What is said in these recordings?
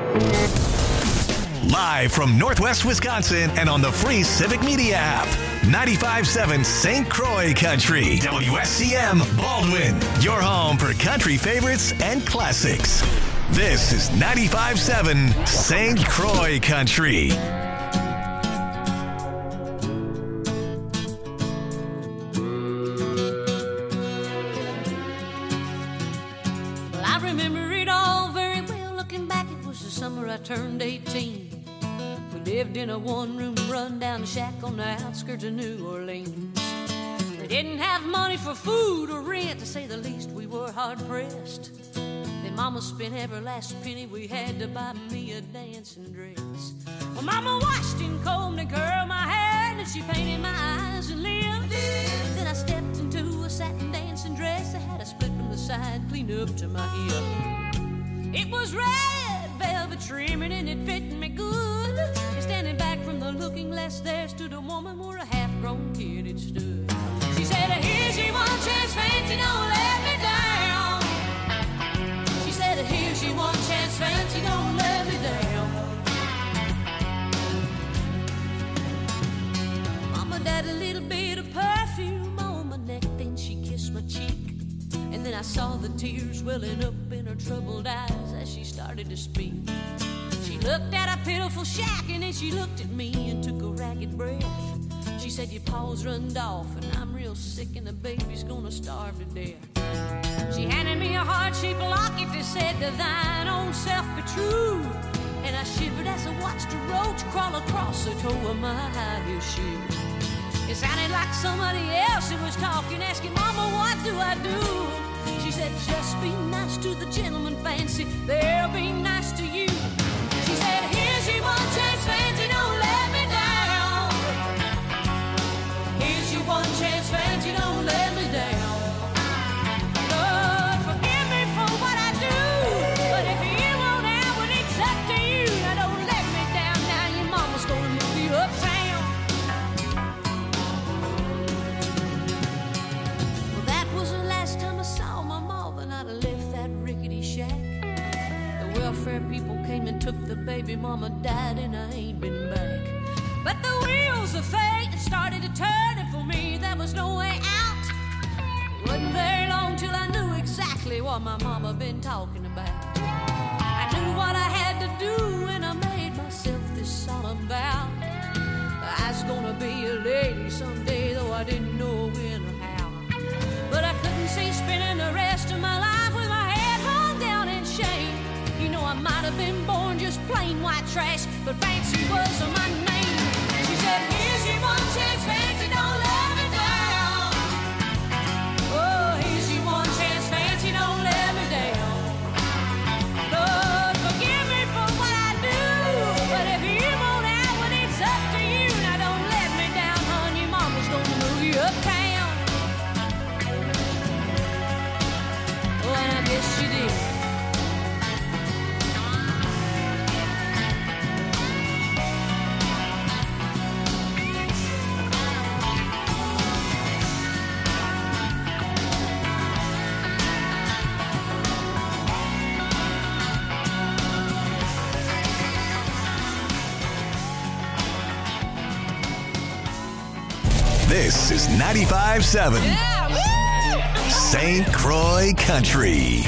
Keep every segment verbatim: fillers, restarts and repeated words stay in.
Live from Northwest Wisconsin and on the free Civic Media app. ninety-five point seven Saint Croix Country. W S C M Baldwin. Your home for country favorites and classics. This is ninety-five point seven Saint Croix Country. Well, I remember it all very well. Looking back, it was the summer I turned eighteen. We lived in a one-room run-down shack on the outskirts of New Orleans. We didn't have money for food or rent, to say the least. We were hard-pressed. Then Mama spent every last penny we had to buy me a dancing dress. Well, Mama washed and combed and curled my hair, and she painted my eyes and lips. Then I stepped into a satin dancing dress that had a split from the side, clean up to my hip. It was red velvet trimming and it fit me good. And standing back from the looking glass, there stood a woman where a half-grown kid had stood. She said, "Here's your one chance, fancy, don't let me down." She said, "Here's your one chance, fancy, don't let me down." Mama died a little bit of perfume on my neck, then she kissed my cheek. And then I saw the tears welling up in her troubled eyes as she started to speak. She looked at a pitiful shack and then she looked at me and took a ragged breath. She said, "Your paws runned off and I'm real sick and the baby's gonna starve to death." She handed me a heart-shaped locket that said, "To thine own self be true." And I shivered as I watched a roach crawl across the toe of my high heel shoe. It sounded like somebody else who was talking, asking, "Mama, what do I do?" She said, "Just be nice to the gentleman, fancy, they'll be nice to you." She said, "Here's your one chance, fancy, don't let me down. Here's your one chance, fancy, don't let me down. Lord, forgive me for what I do, but if you want out, well, it's up to you. Now don't let me down, now your mama's gonna move you uptown." Well, that was the last time I saw my mom, and I'd have left that rickety shack. The welfare people came and took the baby, mama died, and I ain't been back. But the wheels of fate started to turn, and for me there was no way out. It wasn't very long till I knew exactly what my mama been talking about. I knew what I had to do, and I made myself this solemn vow. I was gonna be a lady someday, though I didn't know when or how. But I couldn't see spending the rest of my life with my head hung down in shame. You know, I might have been born just plain white trash, but fancy was my name. She said, "Here's your one chance, fancy, don't let me down. Oh, here's your one chance, fancy, don't let me down. Lord, forgive me for what I do, but if you want out, well, it's up to you. Now don't let me down, hon, your mama's gonna move you uptown." Oh, and I guess she did. This is ninety-five point seven Yeah, Saint Croix Country.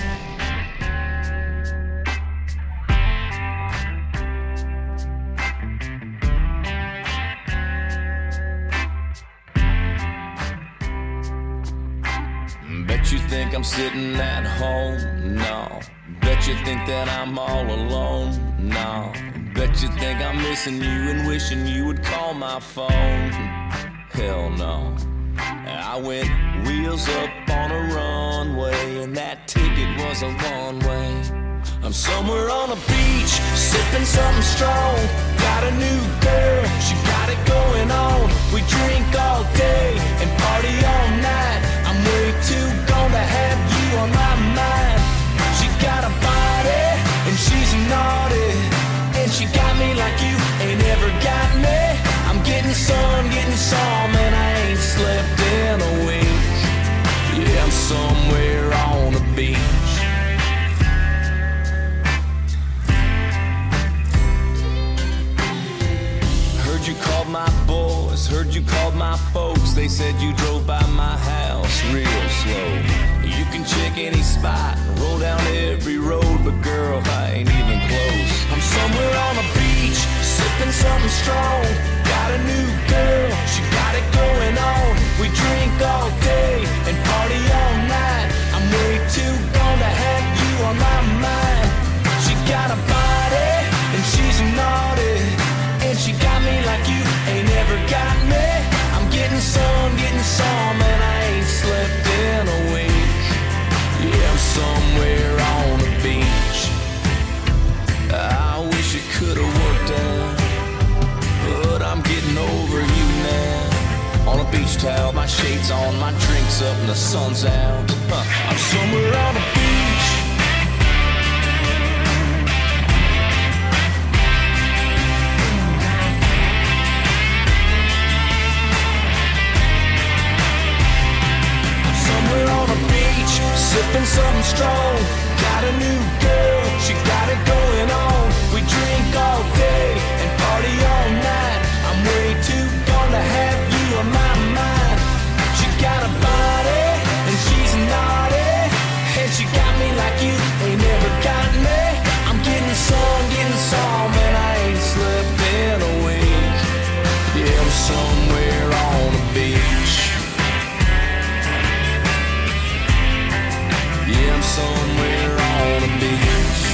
Bet you think I'm sitting at home? No. Bet you think that I'm all alone? No. Bet you think I'm missing you and wishing you would call my phone? Hell no. I went wheels up on a runway, and that ticket was a one-way. I'm somewhere on a beach, sipping something strong. Got a new girl, she got it going on. We drink all day and party all night. I'm way too gone to have you on my mind. She got a body and she's naughty, and she got me like you ain't ever got me. I'm getting some, getting some, and I ain't slept in a week. Yeah, I'm somewhere on the beach. they said you drove by my house real slow. You can check any spot, roll down every road, but girl, I ain't even close. I'm somewhere on a beach, sipping something strong. Got a new girl, she got it going on. We drink all day and party all night. I'm way too gone to have you on my mind. She got a body and she's naughty, and she got me like you ain't ever got me. I'm getting some, getting some, and I ain't slept in a week. Yeah, I'm somewhere on the beach. I wish it could've worked out, but I'm getting over you now. On a beach towel, my shades on, my drinks up, and the sun's out. Huh. I'm somewhere on the beach. I'm somewhere on the beach, sipping something strong. Got a new girl, she got it going on. We drink all day and party all night. I'm way too gone to have you on my mind. She got a body and she's naughty, and she got me like you ain't never got me. I'm getting some, getting some, and I ain't slept in a week. Yeah, I'm somewhere on the beach. Yeah, I'm somewhere on the beach.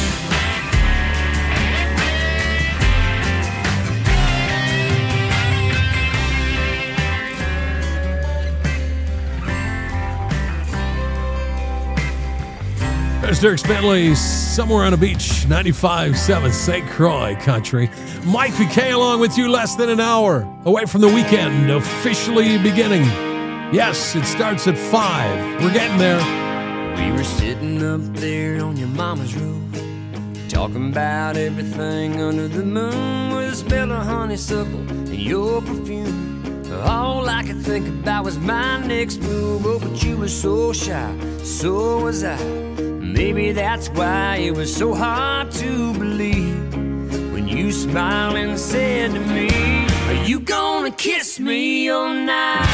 There's Dirk Bentley, Somewhere on a Beach, ninety-five point seven Saint Croix Country. Mike P K along with you, less than an hour away from the weekend officially beginning. Yes, it starts at five. We're getting there. We were sitting up there on your mama's roof, talking about everything under the moon, with the smell of honeysuckle and your perfume. All I could think about was my next move. Oh, but you were so shy, so was I. Maybe that's why it was so hard to believe when you smiled and said to me, are you gonna kiss me all night?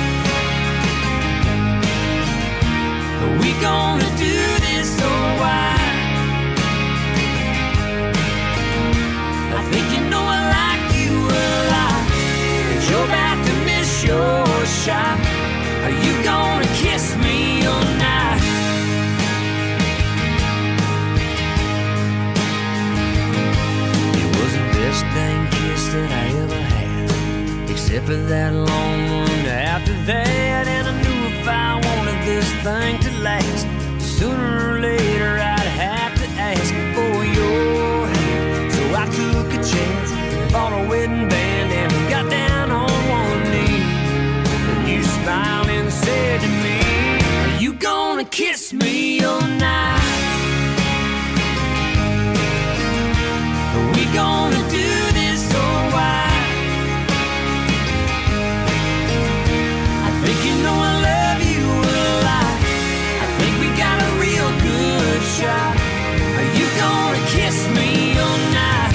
Are we gonna do this so wide? I think you know I like you a lot, but you're about to miss your shot. Are you gonna kiss me all night? It was the best dang kiss that I ever had, except for that long one after that. And I knew if I wanted this thing to last, sooner or later I'd have to ask for your hand. So I took a chance, bought a wedding band, and got down on one knee. And you smiled and said to me, are you gonna kiss me all night? Are we gonna do this so wide? I think you know I love you a lot. I think we got a real good shot. Are you gonna kiss me all night?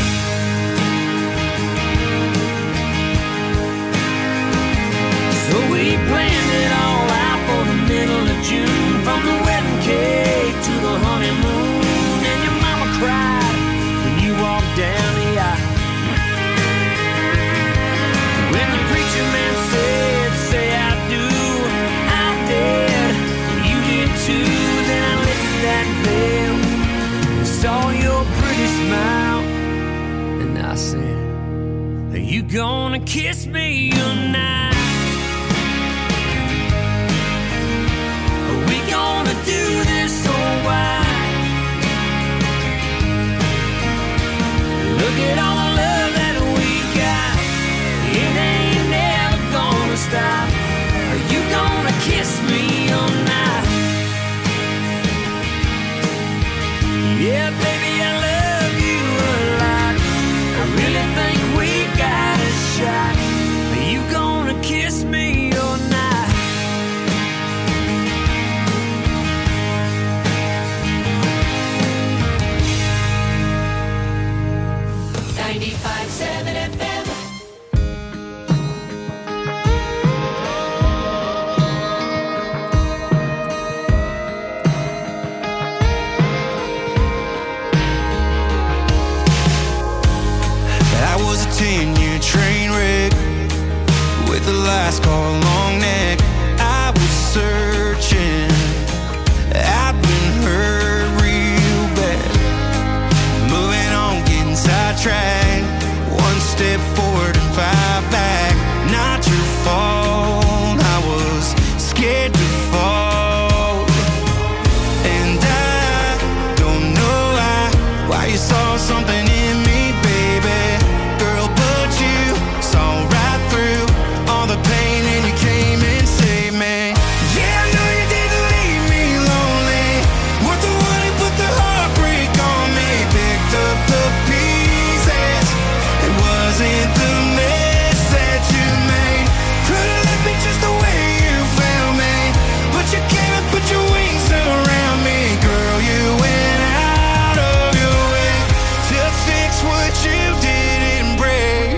So we planned it all out for the middle of June, from the wedding cake to the honeymoon. And your mama cried when you walked down the aisle. When the preacher man said, say I do, I did, you did too. Then I lifted that veil and saw your pretty smile, and I said, are you gonna kiss me all night? Are we gonna do this so wide? Look at all the love that we got, it ain't never gonna stop. Are you gonna kiss me all night? Yeah, baby, I love you a lot. I really think we got a shot. Are you gonna kiss me all night? Now glass car, long neck. I was searching. I've been hurt real bad. Moving on, getting sidetracked. One step forward and five back. Not your fault. I was scared to fall. And I don't know why. Why you saw something in me, baby. Girl, but you saw right through all the pain and you came and saved me. Yeah, I know you didn't leave me lonely. Weren't the one who put the heartbreak on me. Picked up the pieces. It wasn't the mess that you made. Could've left me just the way you found me. But you came and put your wings around me. Girl, you went out of your way to fix what you didn't break.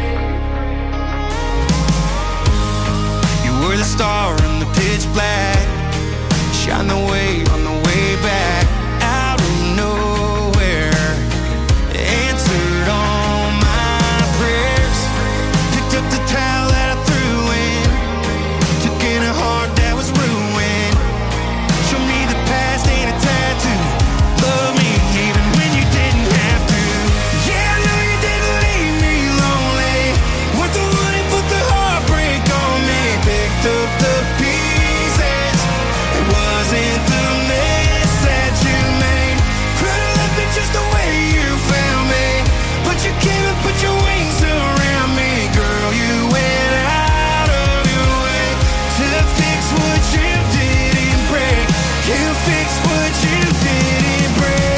You were the star in the pitch black. Shine the way on the way back. Out of nowhere, answered all my prayers. Picked up the towel that I threw in. Took in a heart that was ruined. Show me the past ain't a tattoo. Love me even when you didn't have to. Yeah, I know you didn't leave me lonely. Weren't the one who put the heartbreak on me. Picked up the pieces. It wasn't the mess that you made. Could've left me just the way you found me. But you came and put your wings around me. Girl, you went out of your way to fix what you didn't break. You fixed what you didn't break.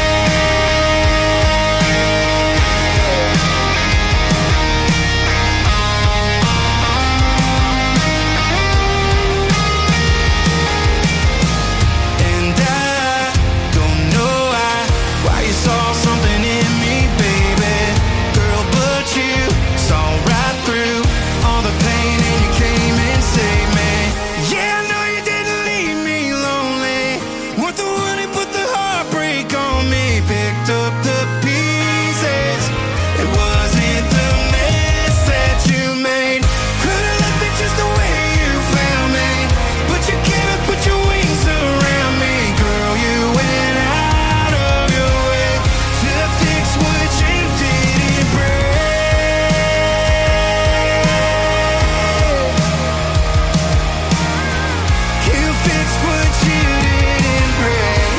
And I don't know why, why you saw something in me, baby. Girl, but you saw right through all the pain and you came and saved me. Yeah, I know you didn't leave me lonely. Weren't the one who put the heartbreak on me. Picked up the pieces. It wasn't the mess that you made. Could've left me just the way you found me. But you came and put your wings around me. Girl, you went out of your way to fix what you didn't break. You fixed what you didn't break.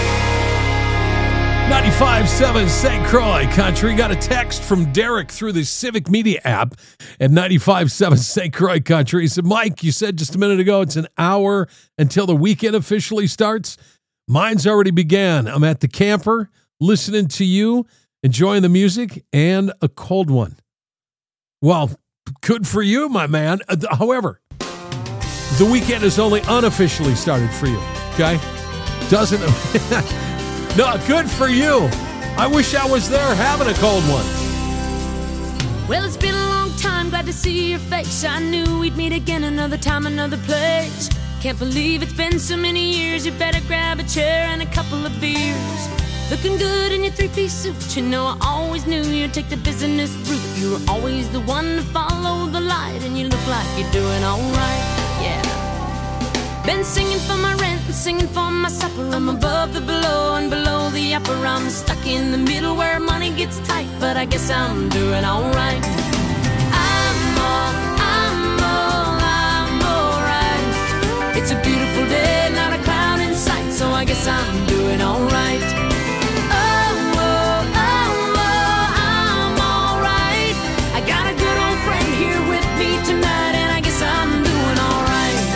ninety-five point seven Saint Croix Country. Got a text from Derek through the Civic Media app at ninety-five point seven Saint Croix Country. He said, Mike, you said just a minute ago it's an hour until the weekend officially starts. Mine's already began. I'm at the camper, listening to you, enjoying the music, and a cold one. Well, good for you, my man. Uh, However, the weekend has only unofficially started for you, okay? Doesn't... No, good for you. I wish I was there having a cold one. Well, it's been a long time, glad to see your face. I knew we'd meet again another time, another place. Can't believe it's been so many years. You better grab a chair and a couple of beers. Looking good in your three-piece suit. You know I always knew you'd take the business route. You were always the one to follow the light, and you look like you're doing alright, yeah. Been singing for my rent and singing for my supper. I'm above the below and below the upper. I'm stuck in the middle where money gets tight, but I guess I'm doing alright. I'm all, I'm all, I'm alright. It's a beautiful day, not a cloud in sight, so I guess I'm doing alright. Oh, oh, oh, oh, I'm alright. I got a good old friend here with me tonight, and I guess I'm doing alright.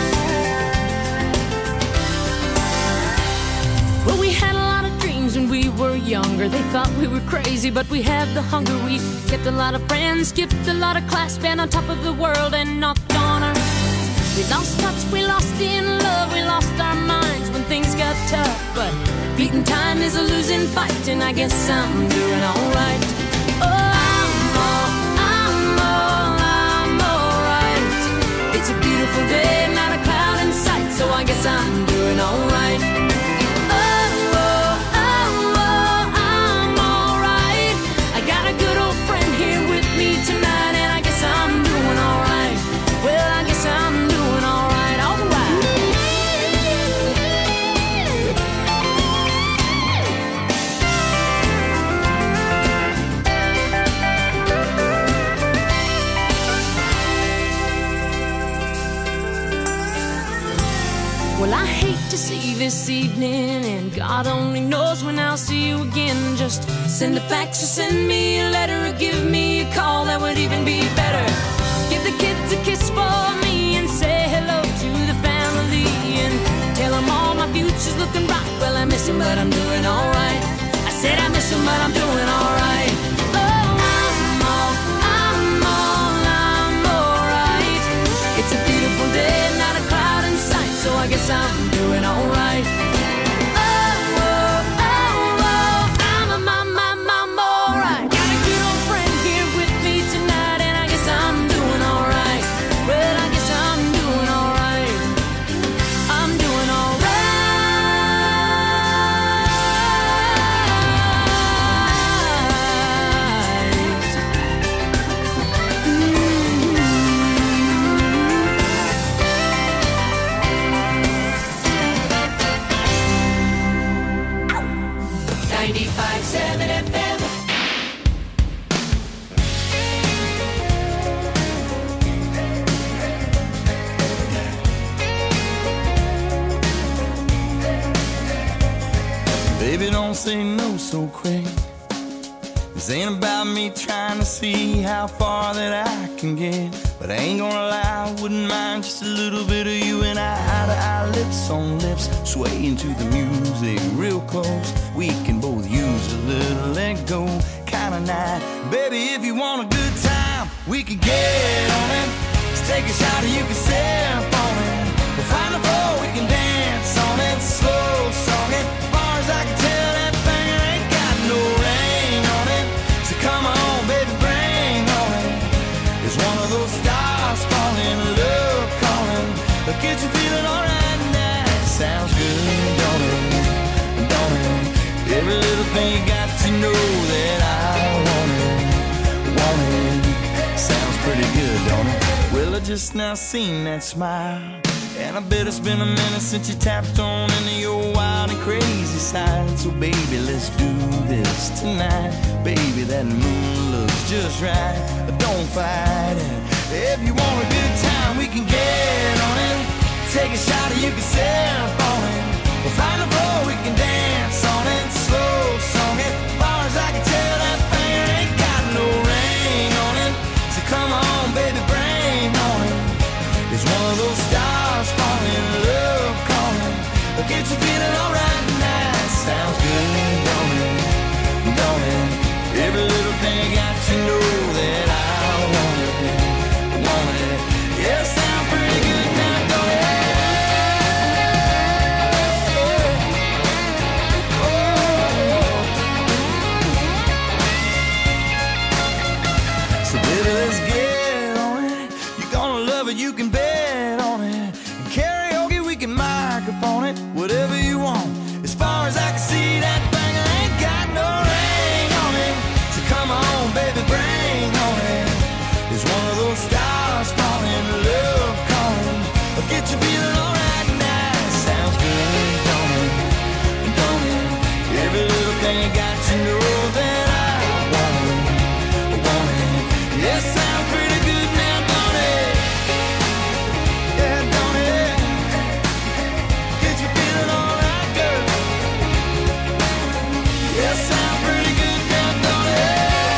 Well, we had a lot of dreams when we were younger. They thought we were crazy, but we had the hunger. We kept a lot of friends, skipped a lot of class, been on top of the world and knocked on our. We lost touch, we lost in love, we lost our minds when things got tough. But beating time is a losing fight, and I guess I'm doing alright. Oh, I'm all, I'm all, I'm alright. It's a beautiful day, not a cloud in sight, so I guess I'm doing alright. Tonight, and I guess I'm doing alright. Well, God only knows when I'll see you again. Just send a fax or send me a letter or give me a call, that would even be better. Give the kids a kiss for me and say hello to the family, and tell them all my future's looking bright. Well, I miss him, but I'm doing alright. I said I miss him, but I'm doing alright. Oh, I'm all, I'm all, I'm alright. It's a beautiful day, not a cloud in sight, so I guess I'm doing alright. Oh, oh, oh, oh, I'm, I'm, I'm, I'm, I'm alright. Got a good old friend here with me tonight, and I guess I'm doing alright. Well, I guess I'm doing alright. I'm doing alright. ninety-five seven F M. Baby, don't say no so quick. This ain't about me trying to see how far that I can get, but I ain't gonna lie, I wouldn't mind just a little bit of you and I, eye to eye, lips on lips, swaying to the music real close. We can both use a little let go kind of night. Baby, if you want a good time, we can get on it. Just take a shot and you can sip on it. We'll find a floor, we can dance on it. Slow song it, as far as I can tell, that thing ain't got no ring on it. So come on, baby, bring on it. It's one of those stars falling, love calling. But get you feeling alright now. Sounds good, don't it? Don't it? Every little thing you got to know that I want it, want it. Sounds pretty good, don't it? Well, I just now seen that smile, and I bet it's been a minute since you tapped on into your wild and crazy side. So baby, let's do this tonight. Baby, that moon looks just right, but don't fight it. If you want a good time, we can get on it. Take a shot and you can sip on it. We'll find a floor, we can dance on it. Slow song it, as far as I can tell, that thing ain't got no ring on it. So come on, baby, bring on it. It's one of those stars falling, love calling. But get you feeling alright now. Sounds good, don't it? Don't it? Every little thing got to know that I want it, want it. Yeah, sounds pretty good now, don't it? So baby, let's get on it. You're gonna love it, you can bet on it. And karaoke, we can microphone it. Whatever you want. As far as I can see, that thing ain't got no ring on it. So come on, baby, bring on it. It's one of those stars falling, love calling. But get you feeling alright now. Sounds good, don't it? Don't it? Every little thing got to know that I want it, want it. Yeah, sounds pretty good now, don't it? Yeah, don't it? Get you feeling alright, girl. Yeah, sounds pretty good now, don't it?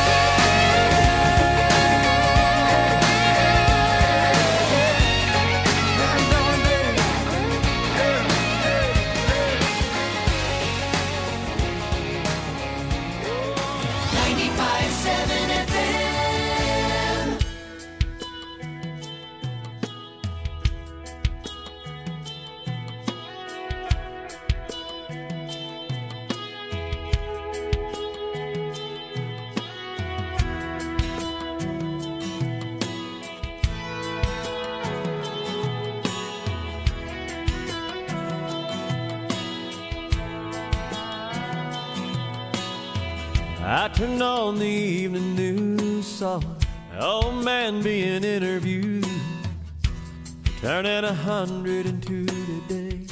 Yeah, don't it, ninety-five seven F M. I turned on the evening news, saw an old man being interviewed, turning a hundred and two today.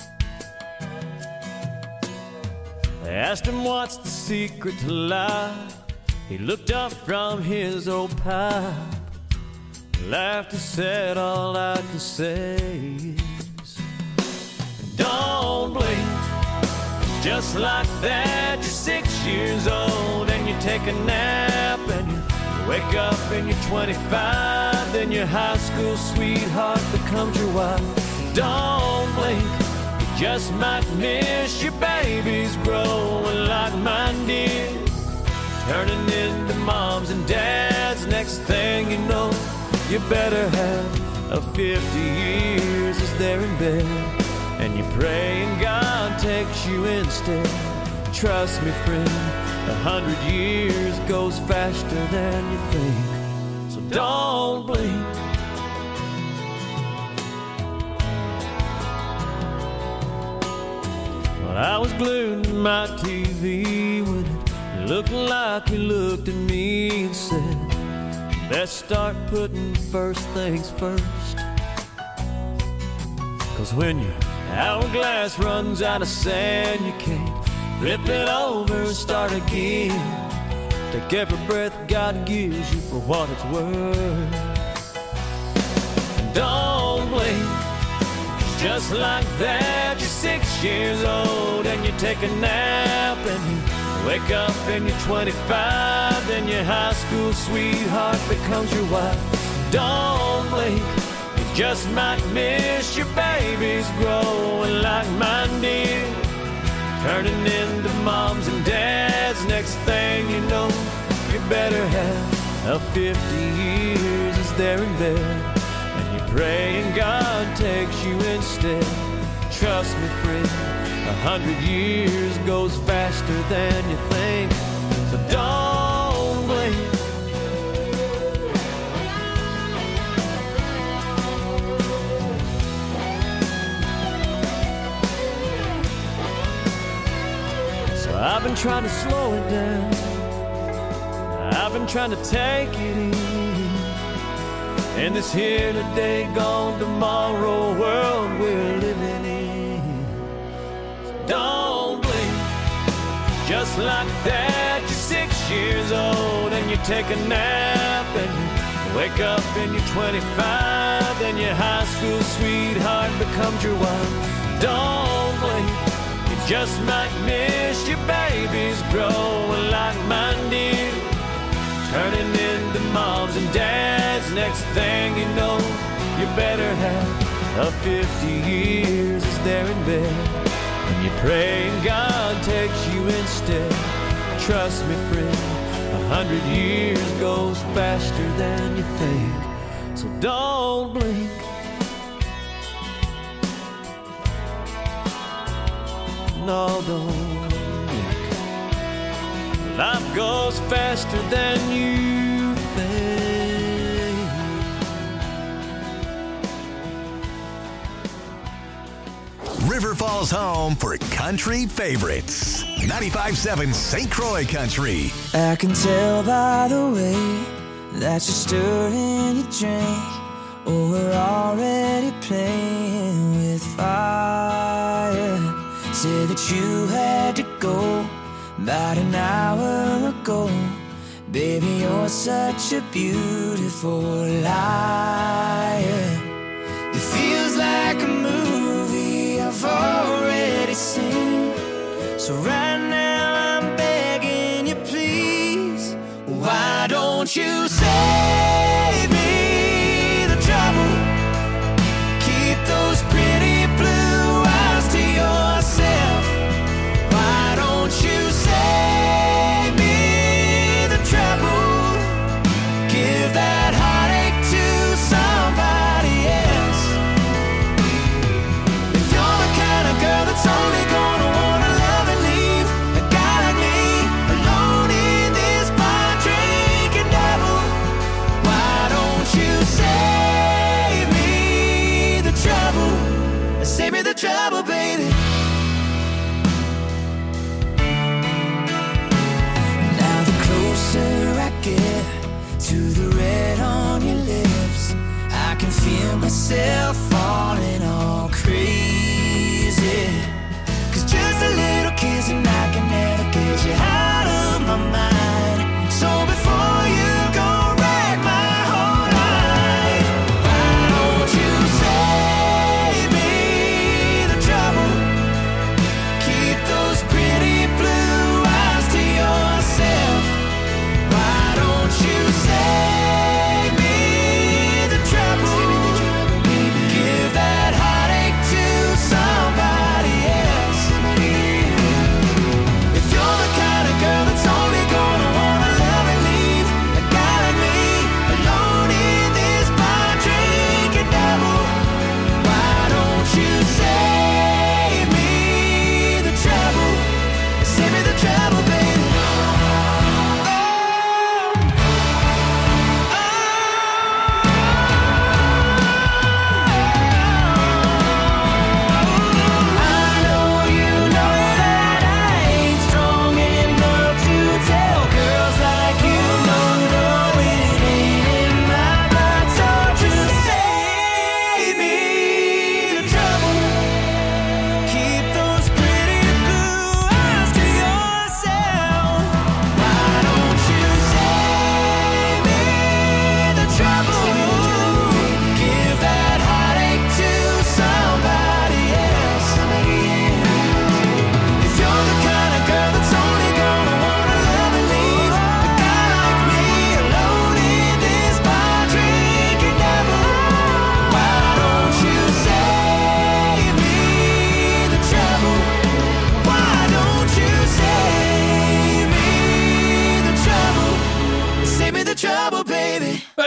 They asked him what's the secret to life. He looked up from his old pipe, laughed and said, all I can say is, don't blink, Just like that, you're six years old and you take a nap and you wake up and you're twenty-five. Then your high school sweetheart becomes your wife. Don't blink, you just might miss your babies growing like mine did, turning into moms and dads. Next thing you know, you better have a fifty years as they're in bed, and you pray and God takes you instead. Trust me, friend, a hundred years goes faster than you think, so don't blink. Well, I was glued to my T V when it looked like you looked at me and said, best start putting first things first. Cause when your hourglass runs out of sand, you can't flip it over and start again. Take every breath God gives you for what it's worth. Don't blink, just like that, you're six years old and you take a nap and you wake up and you're twenty-five. Then your high school sweetheart becomes your wife. Don't blink, you just might miss your babies growing like mine did, turning into moms and dads. Next thing you know, you better have a fifty years as they're in bed, and you pray and God takes you instead. Trust me, friend, a hundred years goes faster than you think, so don't blink. So I've been trying to slow it down, I've been trying to take it easy in this here today, gone tomorrow world we're living in. So don't blink, just like that, you're six years old and you take a nap and you wake up and you're twenty-five. Then your high school sweetheart becomes your wife. Don't blink, you just might miss your babies growing like mine did, turning into moms and dads. Next thing you know, you better have a fifty years as they're in bed, and you pray and God takes you instead. Trust me, friend, a hundred years goes faster than you think, so don't blink. No, don't blink. Life goes faster than you think. River Falls home for country favorites. ninety-five seven Saint Croix Country. I can tell by the way that you're stirring your drink, oh, we're already playing with fire. Said that you had to go about an hour ago. Baby, you're such a beautiful liar. It feels like a movie I've already seen. So right now I'm begging you, please, why don't you save me the trouble? Keep those pretty blue eyes to yourself. Why don't you save me the trouble? Give that heartache to somebody else. If you're the kind of girl that's only gonna wanna love and leave a guy like me alone in this bar drinking double, why don't you save me the trouble? Save me the trouble, baby. Now the closer I get to the red on your lips, I can feel myself falling all crazy. Cause just a little kiss and I can never get you out of my mind. So before you go wreck my whole life, why don't you save me the trouble? Keep those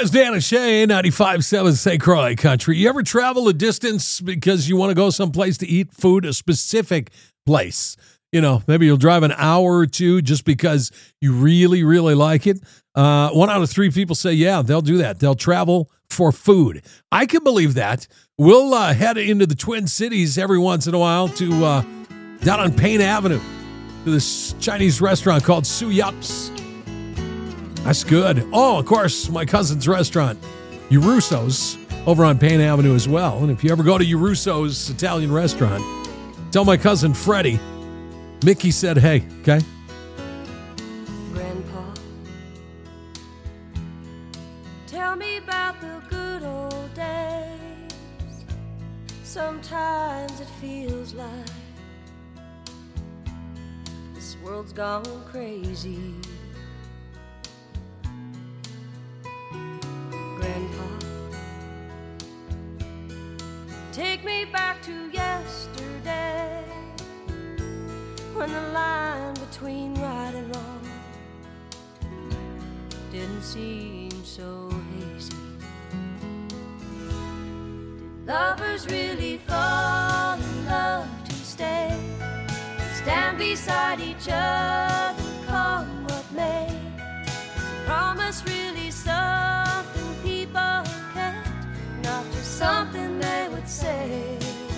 That's Dan and Shay, ninety-five point seven Saint Croix Country. You ever travel a distance because you want to go someplace to eat food, a specific place? You know, maybe you'll drive an hour or two just because you really, really like it. Uh, one out of three people say, yeah, they'll do that. They'll travel for food. I can believe that. We'll uh, head into the Twin Cities every once in a while to uh, down on Payne Avenue to this Chinese restaurant called Su Yup's. That's good. Oh, of course, my cousin's restaurant, Urusso's, over on Payne Avenue as well. And if you ever go to Urusso's Italian restaurant, tell my cousin Freddie, Mickey said, hey, okay? Grandpa, tell me about the good old days. Sometimes it feels like this world's gone crazy. Grandpa, take me back to yesterday, when the line between right and wrong didn't seem so hazy. Did lovers really fall in love to stay, stand beside each other, come what may? Promise really something people kept, not just something they would say.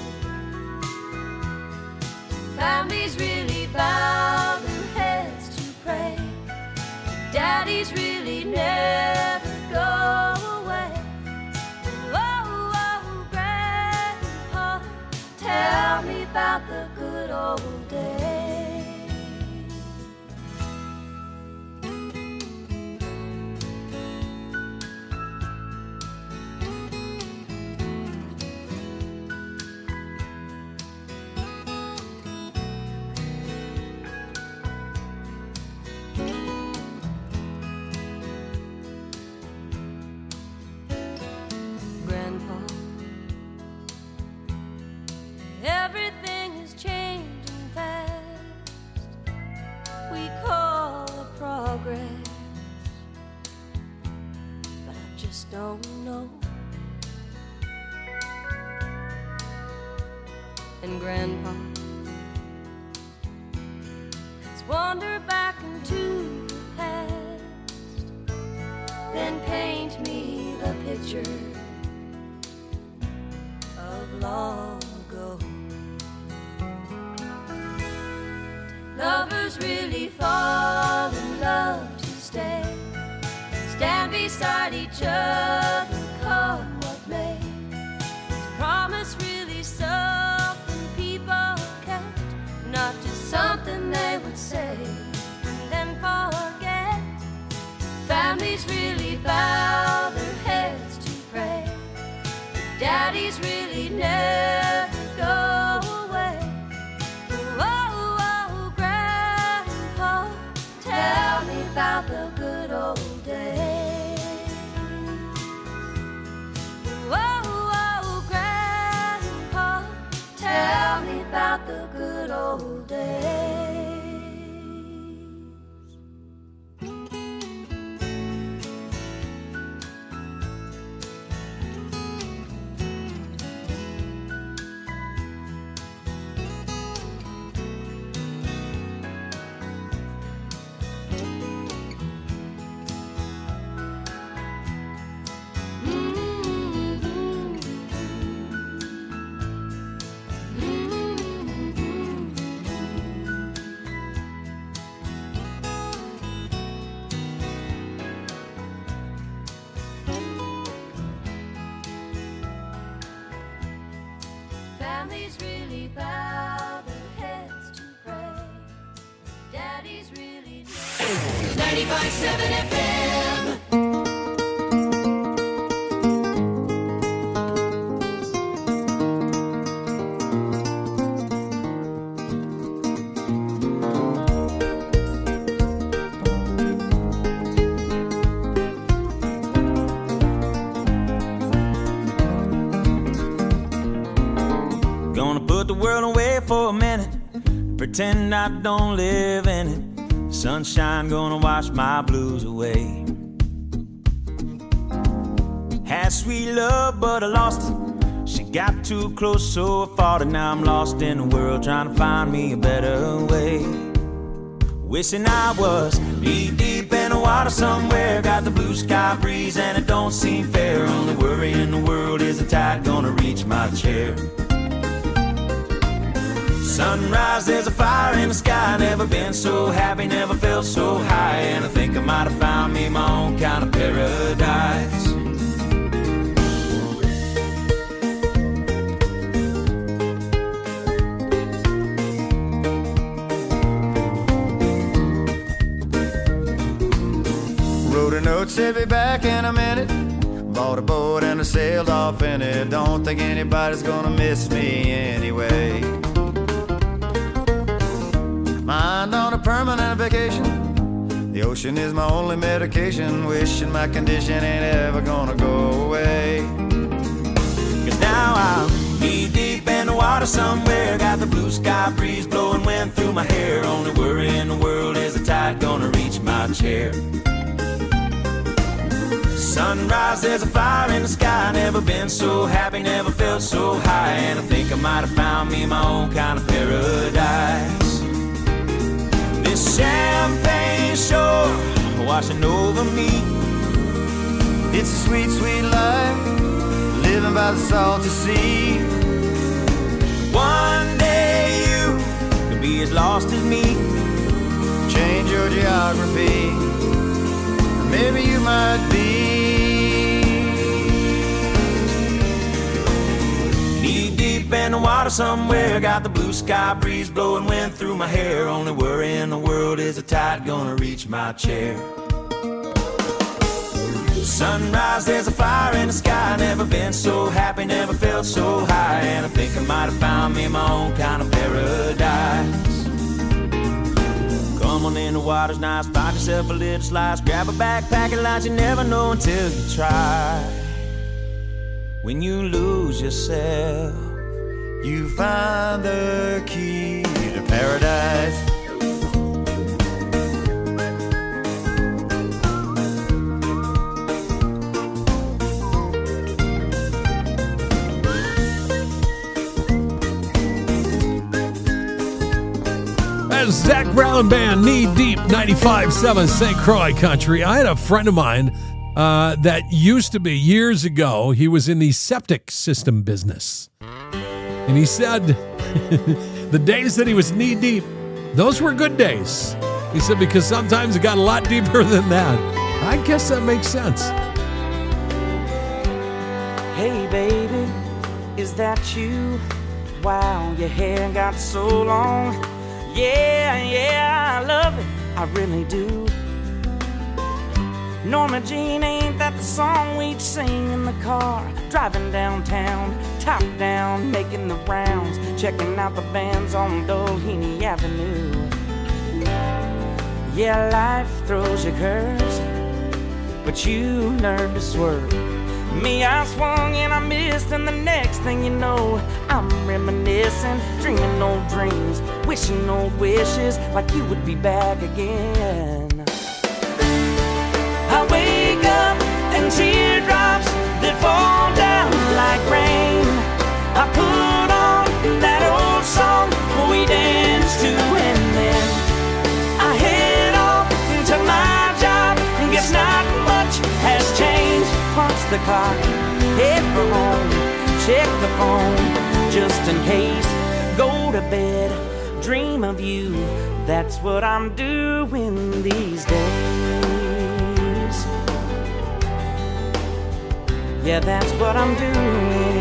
Families really bow their heads to pray. Daddies really never go away. Oh, oh, Grandpa, tell me about the good old days. Everything is changing fast. We call it progress, but I just don't know. And Grandpa, let's wander back into the past, then paint me the picture of long ago. Lovers really fall in love to stay, stand beside each other, come what may. Is promise really something people kept, not just something they would say and then forget? Families really bow their heads to pray. Daddies really never go away. Tell me about the good old days. Whoa, whoa, Grandpa, tell me about the good old days. Families really bow their heads to pray. Daddies really ninety-five point seven F M. Put the world away for a minute, pretend I don't live in it. Sunshine gonna wash my blues away. had sweet love, but I lost it. She got too close, so I fought it. Now I'm lost in the world, trying to find me a better way. Wishing I was knee deep in the water somewhere. Got the blue sky breeze and it don't seem fair. Only worry in the world is the tide gonna reach my chair. Sunrise, there's a fire in the sky. Never been so happy, never felt so high. And I think I might have found me my own kind of paradise. Wrote a note, said be back in a minute. Bought a boat and I sailed off in it. Don't think anybody's gonna miss me anyway. Mind on a permanent vacation. The ocean is my only medication. Wishing my condition ain't ever gonna go away. Cause now I'm knee deep in the water somewhere. Got the blue sky breeze blowing wind through my hair. Only worry in the world is the tide gonna reach my chair. Sunrise, there's a fire in the sky. Never been so happy, never felt so high. And I think I might have found me my own kind of paradise. This champagne shore washing over me. It's a sweet, sweet life, living by the salty sea. One day you could be as lost as me. Change your geography, maybe you might be. Knee deep in the water somewhere. Got the blue sky breeze blowing wind through my hair. Only worry in the world is the tide gonna reach my chair. Sunrise, there's a fire in the sky. Never been so happy, never felt so high. And I think I might have found me my own kind of paradise. Come on in, the water's nice. Find yourself a little slice. Grab a backpack and lunch. You never know until you try. When you lose yourself, you find the key to paradise. That's Zach Brown Band, Knee Deep, ninety-five point seven Saint Croix Country. I had a friend of mine uh, that used to be, years ago, he was in the septic system business. And he said the days that he was knee deep, those were good days. He said because sometimes it got a lot deeper than that. I guess that makes sense. Hey baby, is that you? Wow, your hair got so long. Yeah, yeah, I love it, I really do. Norma Jean, ain't that the song we'd sing in the car? Driving downtown, top down, making the rounds, checking out the bands on Doheny Avenue. Yeah, life throws you curves, but you learn to swerve. Me, I swung and I missed, and the next thing you know, I'm reminiscing, dreaming old dreams, wishing old wishes, like you would be back again. I wake up and teardrops that fall down like rain. I put on that old song we danced to, and then I head off to my job. Guess not much has changed. Punch the clock, head for home, check the phone just in case. Go to bed, dream of you. That's what I'm doing these days. Yeah, that's what I'm doing.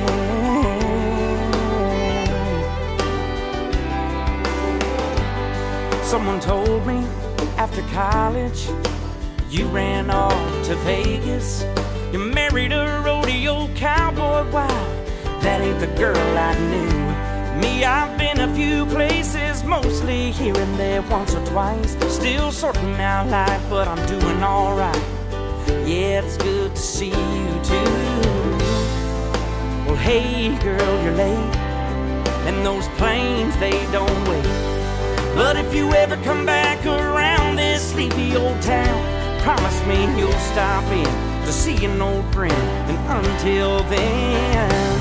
Someone told me after college you ran off to Vegas. You married a rodeo cowboy. Wow, that ain't the girl I knew. Me, I've been a few places, mostly here and there, once or twice. Still sorting out life, but I'm doing alright. Yeah, it's good to see you too. Well, hey girl, you're late, and those planes, they don't wait. But if you ever come back around this sleepy old town, promise me you'll stop in to see an old friend. And until then,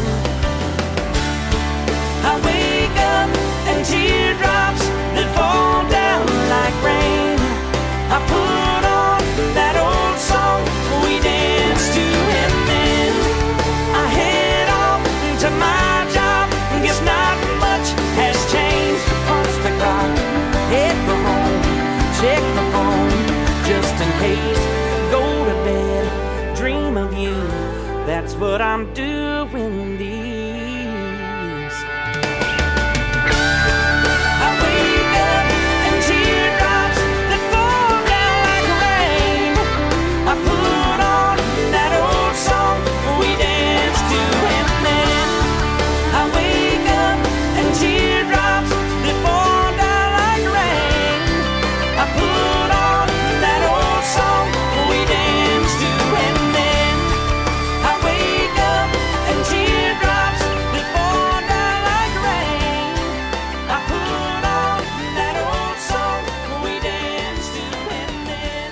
I wake up and teardrops that fall down like rain. I put on that old song we danced to, and then I head off to my job. Guess not much has changed. Punch the clock, head for home, check the phone just in case. Go to bed, dream of you. That's what I'm doing these. I wake up and teardrops that fall down like rain. I put on that old song we danced to, and then I wake up and teardrops that fall down like rain. I put on that old song we danced to, and then I wake up and teardrops that fall down like rain. I put on that old song we danced to, and then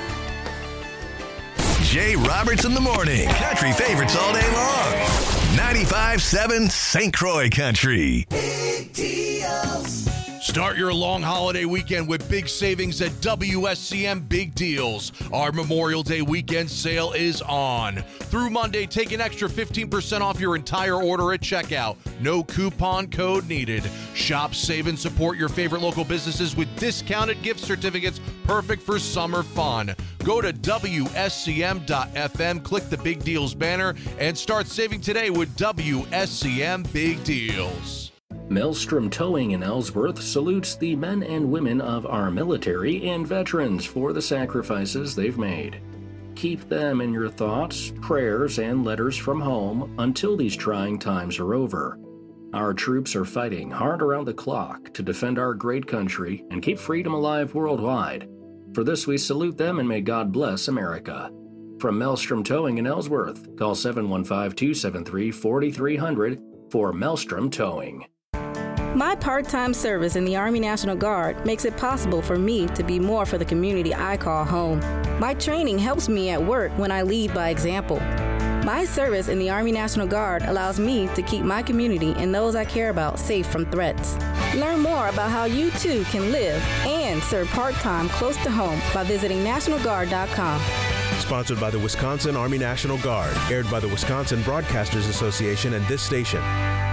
Jay Roberts in the morning. Country favorites all day long. ninety-five seven Saint Croix Country. Big deals. Start your long holiday weekend with big savings at W S C M Big Deals. Our Memorial Day weekend sale is on. Through Monday, take an extra fifteen percent off your entire order at checkout. No coupon code needed. Shop, save, and support your favorite local businesses with discounted gift certificates perfect for summer fun. Go to W S C M dot F M, click the Big Deals banner, and start saving today with W S C M Big Deals. Maelstrom Towing in Ellsworth salutes the men and women of our military and veterans for the sacrifices they've made. Keep them in your thoughts, prayers, and letters from home until these trying times are over. Our troops are fighting hard around the clock to defend our great country and keep freedom alive worldwide. For this, we salute them and may God bless America. From Maelstrom Towing in Ellsworth, call seven one five, two seven three, four three zero zero for Maelstrom Towing. My part-time service in the Army National Guard makes it possible for me to be more for the community I call home. My training helps me at work when I lead by example. My service in the Army National Guard allows me to keep my community and those I care about safe from threats. Learn more about how you too can live and serve part-time close to home by visiting national guard dot com. Sponsored by the Wisconsin Army National Guard, aired by the Wisconsin Broadcasters Association and this station.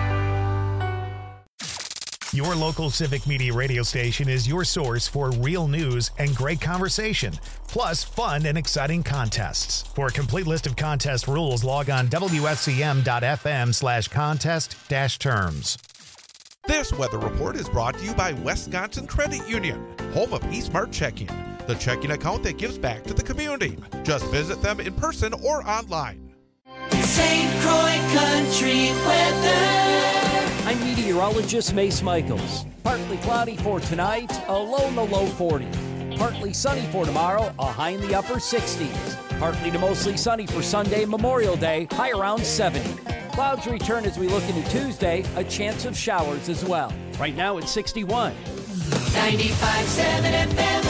Your local Civic Media radio station is your source for real news and great conversation, plus fun and exciting contests. For a complete list of contest rules, log on W S C M dot F M slash contest dash terms. This weather report is brought to you by Wisconsin Credit Union, home of eSmart Checking, the checking account that gives back to the community. Just visit them in person or online. Saint Croix Country weather. I'm meteorologist Mace Michaels. Partly cloudy for tonight, a low in the low forties. Partly sunny for tomorrow, a high in the upper sixties. Partly to mostly sunny for Sunday, Memorial Day, high around seventy. Clouds return as we look into Tuesday, a chance of showers as well. Right now it's sixty-one. ninety-five seven F M.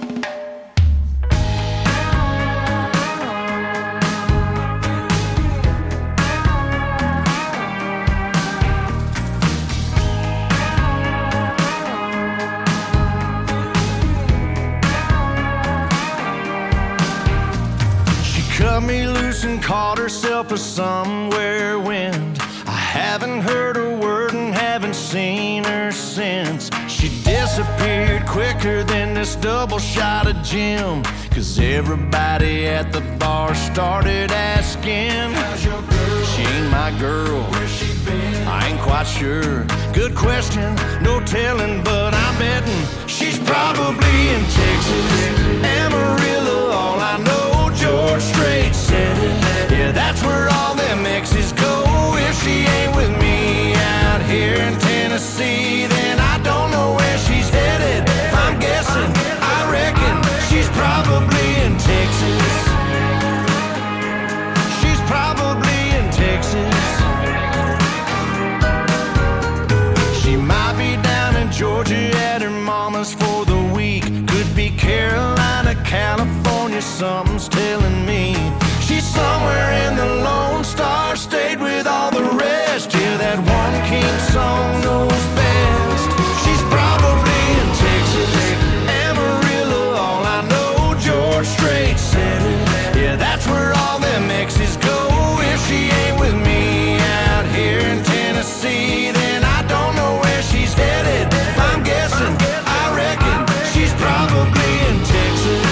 Cut me loose and caught herself a somewhere wind. I haven't heard a word and haven't seen her since. She disappeared quicker than this double shot of gin. Cause everybody at the bar started asking, how's your girl? She ain't my girl. Where's she been? I ain't quite sure. Good question, no telling, but I'm betting she's probably in Texas. Amarillo, all I know. George Strait said it. Yeah, that's where all them exes go. If she ain't with me out here in Tennessee, then I don't know where she's headed. If I'm guessing, I reckon she's probably in Texas. She's probably in Texas. She might be down in Georgia at her mama's for the week. Could be Carolina, California, something's telling me She's somewhere in the Lone Star State with all the rest. Yeah, that one king song knows best. She's probably in Texas, Amarillo, all I know, George Strait said it. Yeah, that's where all them exes go. If she ain't with me out here in Tennessee, then I don't know where she's headed. If I'm guessing, I reckon she's probably in Texas.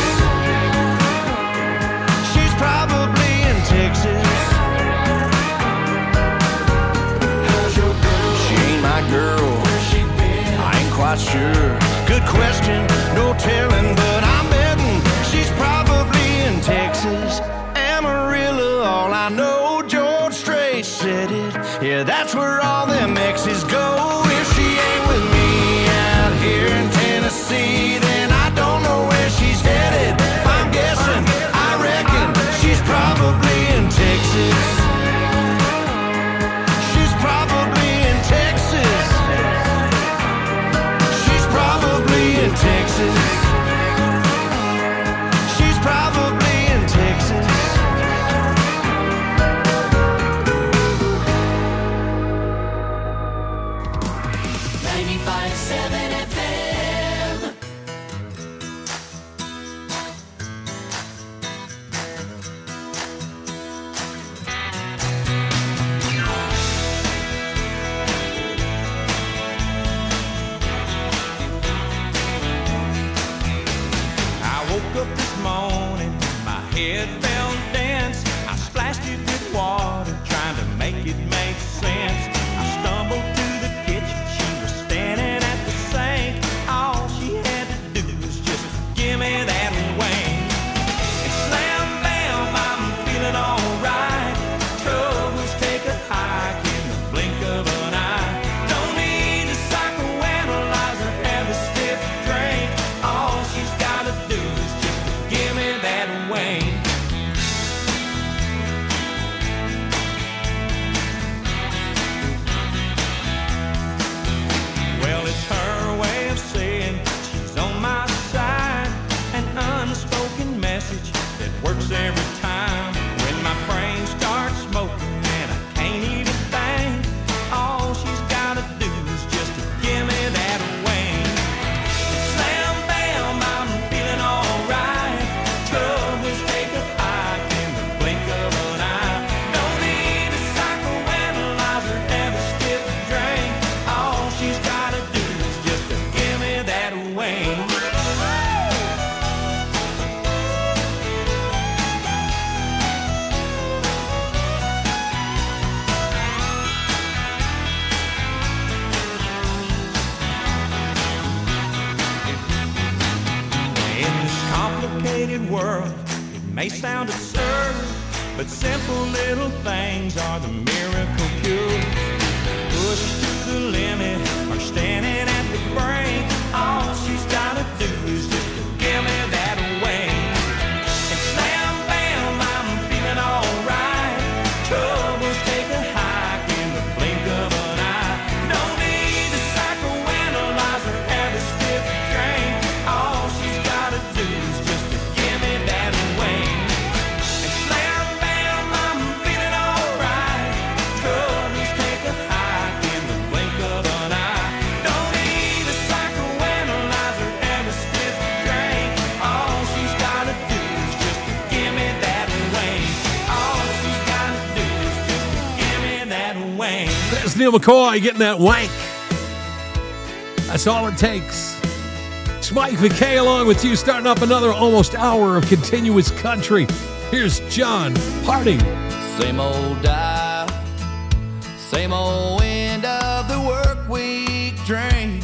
She's probably in Texas. How's your girl? She ain't my girl. Where's she been? I ain't quite sure. Good question, no telling, but I'm betting she's probably in Texas. Amarillo, all I know, George Strait said it. Yeah, that's where all them exes go. If she ain't with me out here in Tennessee, then I don't know where she's headed. If I'm guessing, I reckon she's probably in Texas. She's probably in Texas. She's probably in Texas. She's probably in Texas. ninety-five point seven F M. I woke up this morning, my head felt dense. I splashed it with water, trying to make it make sense. I stumbled to the kitchen, she was standing at the sink. All she had to do was just give me that wing. And slam bam, I'm feeling alright. Troubles take a hike in the blink of an eye. Don't need to psychoanalyze or have a stiff drink. All she's gotta do is just give me that wing. Well, it's her way of saying she's on my side. An unspoken message that works every time. When my brain starts smoking and I can't even think, all she's gotta do is just give me that wing. Slam bam, I'm feeling alright. Troubles take a hike in the blink of an eye. Don't need to psychoanalyze or have a stiff drink. All she's gotta do is just give me that wing. In this complicated world, it may sound absurd, but simple little things are the miracle cure. Pushed to the limit or standing at the brink, all she's gotta do is just give me that wing. And slam bam, I'm feeling alright. Troubles take a hike in the blink of an eye. No need to psychoanalyze or have a stiff drink. All she's gotta do is just give me that wing. And slam bam, I'm feeling alright. Troubles take a hike in the blink of an eye. Don't need to psychoanalyze or have a stiff drink. All she's gotta do is just give me that wing. All she's gotta do is just give me that wing. There's Neil McCoy getting that wank. That's all it takes. It's Mike McKay along with you, starting up another almost hour of continuous country. Here's John Harding. Same old dive, same old end of the work week drink.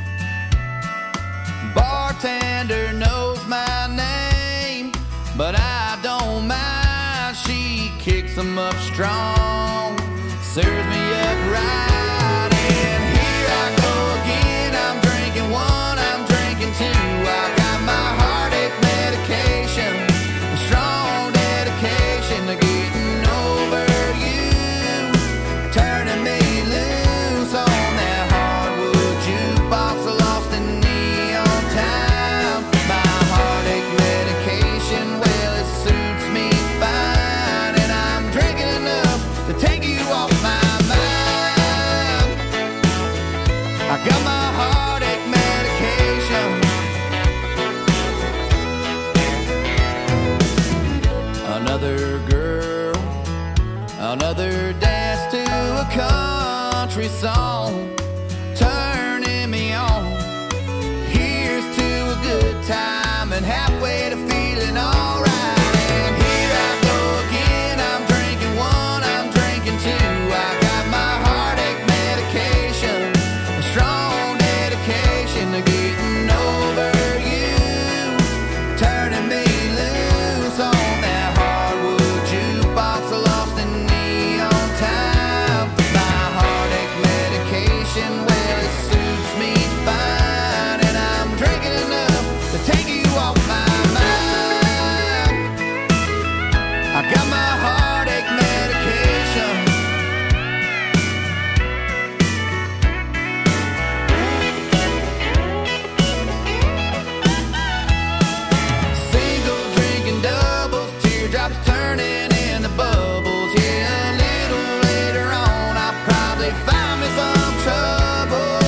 Bartender knows my name, but I don't mind. She kicks them up strong, serves me up right. And here I go again. I'm drinking one, I'm drinking two. I got my heartache medication, a strong dedication to getting over you, turning me loose on that hardwood jukebox, lost in neon time. My heartache medication, well, it suits me fine. another girl, another dance to a country song, turning me on. Here's to a good time and halfway to feeling alright. And here I go again, I'm drinking one, I'm drinking two. I got my heartache medication, a strong dedication to getting over you, turning me loose on that hardwood jukebox, lost in neon time. My heartache medication, well, it suits me fine, and I'm drinking enough to take you off my mind. I got my heartache medication. Single drinking doubles, teardrops turning into bubbles. Yeah, a little later on, I'll probably find me some trouble.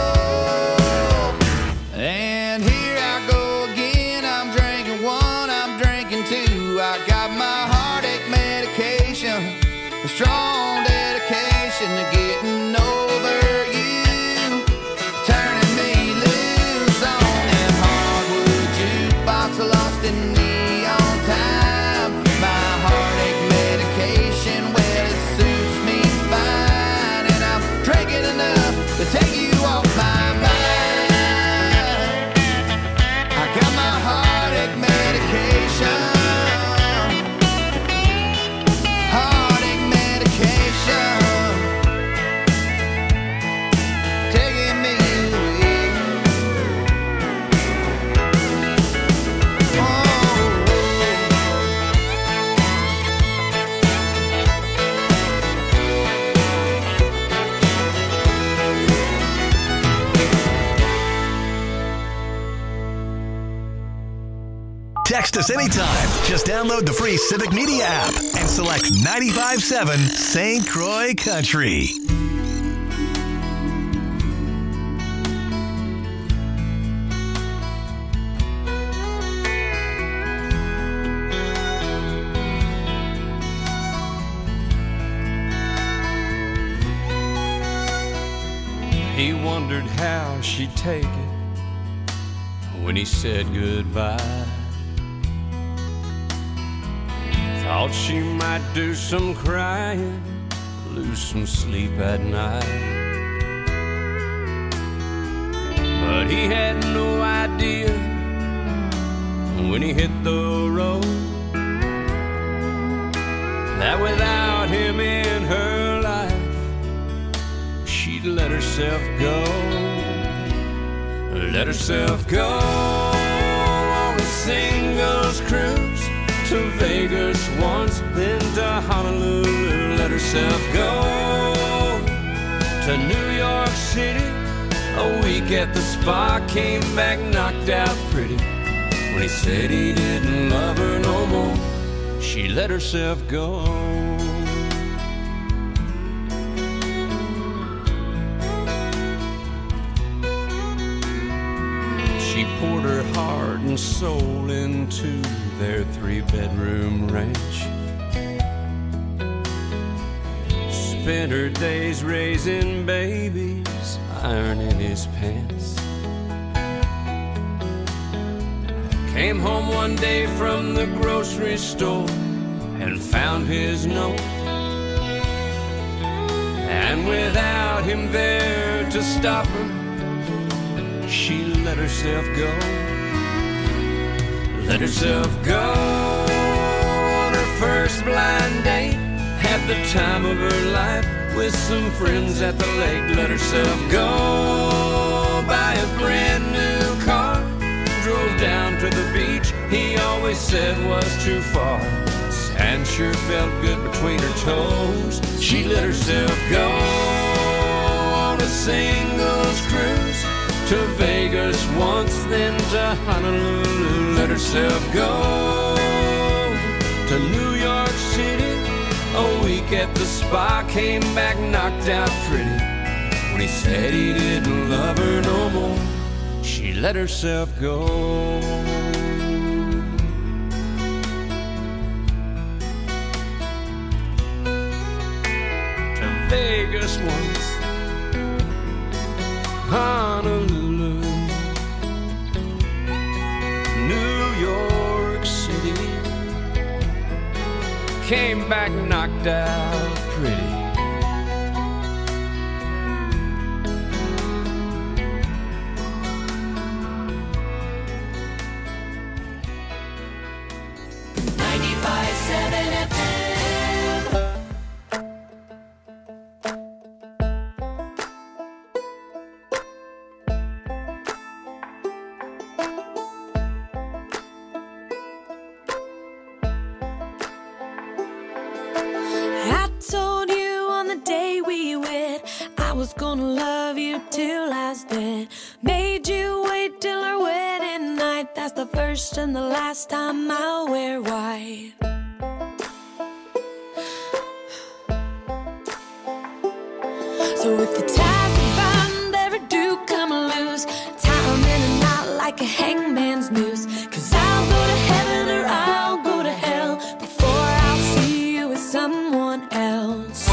And here I go again, I'm drinking one, I'm drinking two. I got my heartache medication, a strong dedication to getting over you, turning me loose on that hardwood jukebox, lost in neon time. My heartache medication, well, it suits me fine, and I'm drinking enough to take you off my mind. I got my heartache medication, heartache medication, taking me away. Text us anytime. Just download the free Civic Media app and select ninety-five point seven Saint Croix Country. He wondered how she'd take it when he said goodbye. Thought she might do some crying, lose some sleep at night. But he had no idea when he hit the road that without him in her life, she'd let herself go. Let herself go on a singles cruise to Vegas once, then to Honolulu. Let herself go to New York City. A week at the spa, came back knocked out pretty. When he said he didn't love her no more, she let herself go. She poured her heart and soul into their three-bedroom ranch. Spent her days raising babies, ironing his pants. Came home one day from the grocery store and found his note. And without him there to stop her, she let herself go. Let herself go on her first blind date. Had the time of her life with some friends at the lake. Let herself go buy a brand new car. Drove down to the beach he always said was too far. Sand sure felt good between her toes. She let herself go on a singles cruise to Vegas once, then to Honolulu. Let herself go to New York City. A week at the spa, came back knocked out pretty. When he said he didn't love her no more, she let herself go. just once. Honolulu, New York City, came back knocked out pretty. ninety-five seven F M. I told you on the day we wed I was gonna love you till I was dead. Made you wait till our wedding night. That's the first and the last time I'll wear white. So if the ties are bound ever do come loose, tie 'em in a knot like a hangman's noose. 'Cause I'll go to heaven or I'll go to hell before I'll see you with someone else.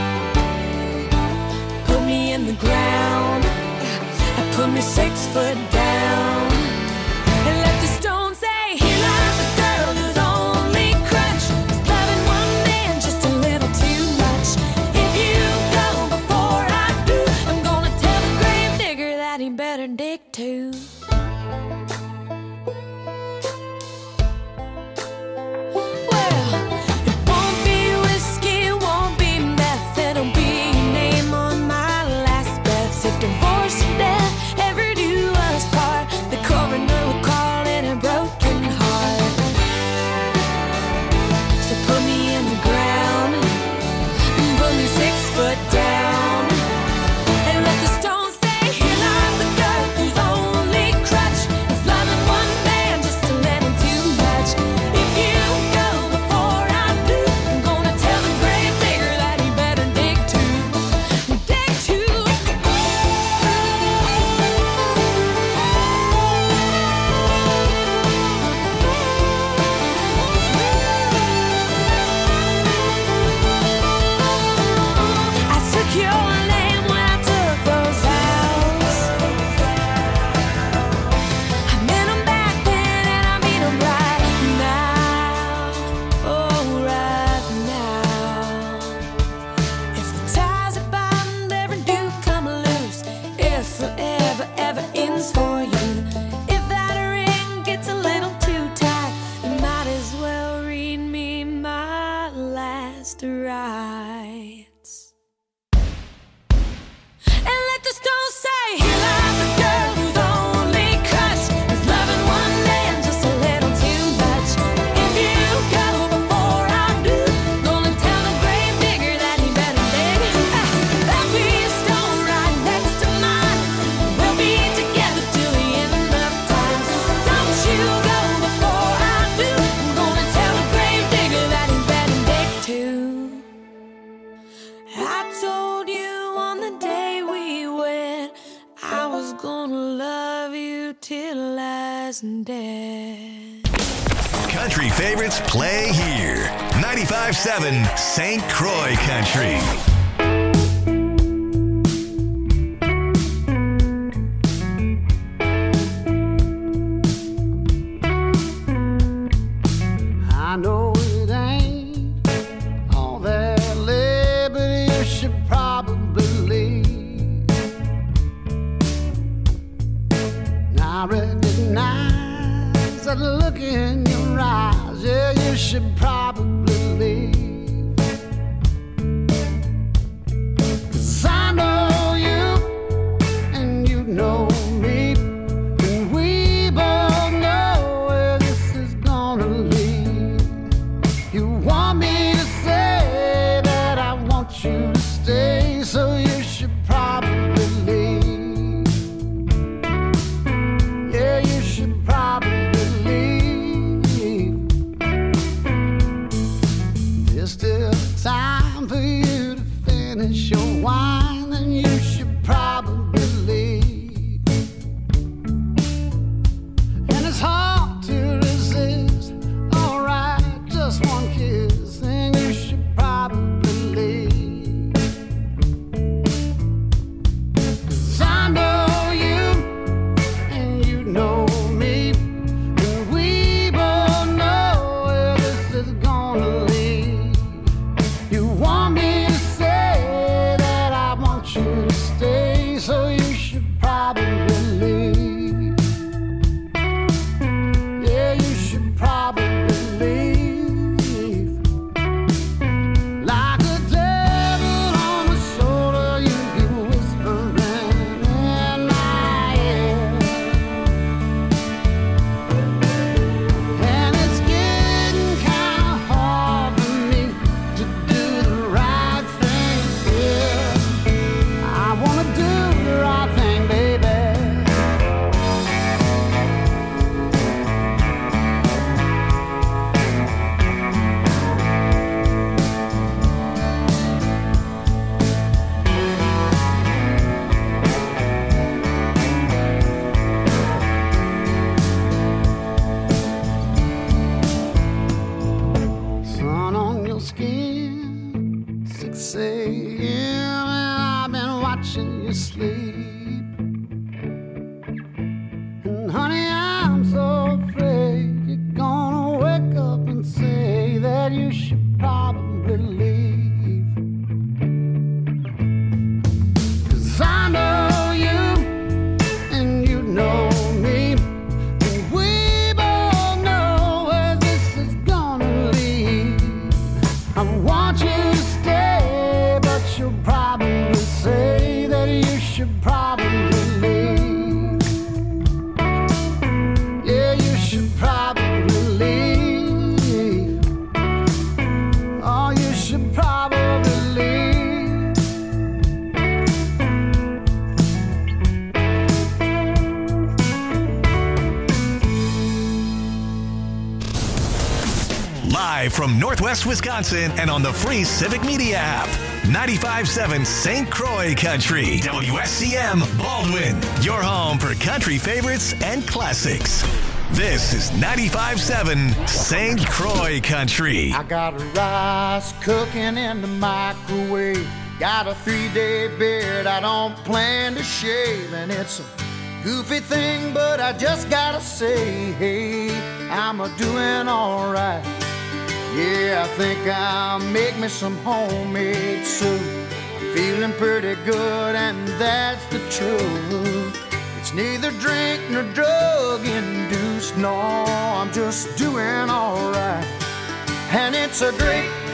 Put me in the ground, put me six foot down, and let the stone say, here lies a girl whose only crutch is loving one man just a little too much. If you go before I do, I'm gonna tell the grave digger that he better dig too. Well, it won't be whiskey, it won't be meth, it'll be your name on my last breath. If divorce and death ever do us part, the coroner will call it a broken heart. So put me in the ground, put me six foot down, and let the stone say, here lies the girl whose only crutch is loving one man just a little too much. If you go before I do, I'm gonna tell the grave digger that he better dig too, dig too. I took your name when I took those vows. I meant 'em back then and I mean 'em right now. Oh, right now. If the ties are bound ever do come loose, if forever ever ends for you, if that ring gets a little too tight, you might as well read me my last rites. And let the stone say, here lies a girl whose only crutch is loving one man just a little too much. If you go before I do, gonna tell the grave digger that he better dig. Ah, there'll be a stone right next to mine. We'll be together till the end of time. Don't you go before I do, I'm gonna tell the grave digger that he better dig too. I told you on the day we wed I was gonna love you till I was dead. Country favorites play here. ninety-five seven Saint Croix Country. I know it ain't all that liberty you should probably leave. And I recognize that look in your eyes, yeah, you should probably leave. 'Cause I know you and you know me, and we both know where this is gonna lead. You want me to say that I want you to stay, so you should probably leave. Yeah, you should probably leave. There's still time for you to finish your wine, and you should probably leave. And it's hard to resist. Alright, just one kiss, and you should probably leave. watching you sleep. And honey, I'm so afraid you're gonna wake up and say that you should probably leave. 'Cause I know you and you know me, and we both know where this is gonna lead. I want you to stay, but you'll probably say that you should probably leave. Yeah, you should probably leave. Oh, you should probably leave. Live from Northwest Wisconsin and on the free Civic Media app. ninety-five point seven Saint Croix Country. W S C M Baldwin. Your home for country favorites and classics. This is ninety-five point seven Saint Croix Country. I got rice cooking in the microwave. Got a three-day beard I don't plan to shave. And it's a goofy thing, but I just gotta say, hey, I'm a doing all right. Yeah, I think I'll make me some homemade soup. I'm feeling pretty good, and that's the truth. It's neither drink nor drug induced. No, I'm just doing all right. And it's a great